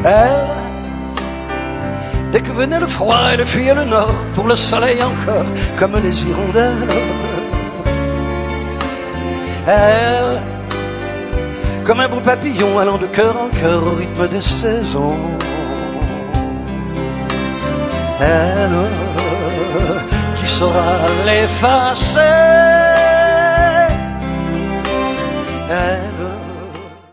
Elle, dès que venait le froid, elle fuyait le nord pour le soleil encore, comme les hirondelles. Elle, comme un beau papillon allant de cœur en cœur au rythme des saisons. Elle, qui saura l'effacer.